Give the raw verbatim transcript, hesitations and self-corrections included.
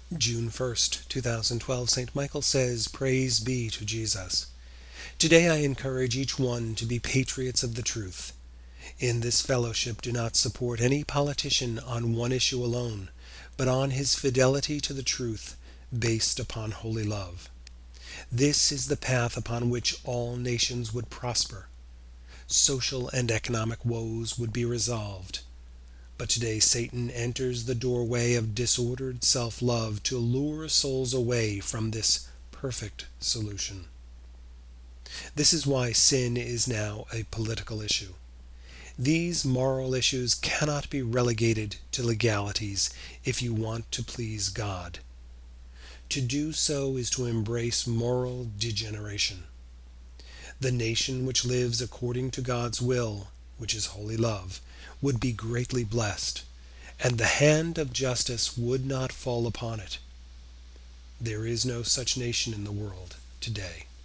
June first, two thousand twelve, Saint Michael says, "Praise be to Jesus." Today I encourage each one to be patriots of the truth. In this fellowship do not support any politician on one issue alone, but on his fidelity to the truth based upon holy love. This is the path upon which all nations would prosper. Social and economic woes would be resolved. But today Satan enters the doorway of disordered self-love to lure souls away from this perfect solution. This is why sin is now a political issue. These moral issues cannot be relegated to legalities if you want to please God. To do so is to embrace moral degeneration. The nation which lives according to God's will, which is holy love, would be greatly blessed, and the hand of justice would not fall upon it. There is no such nation in the world today.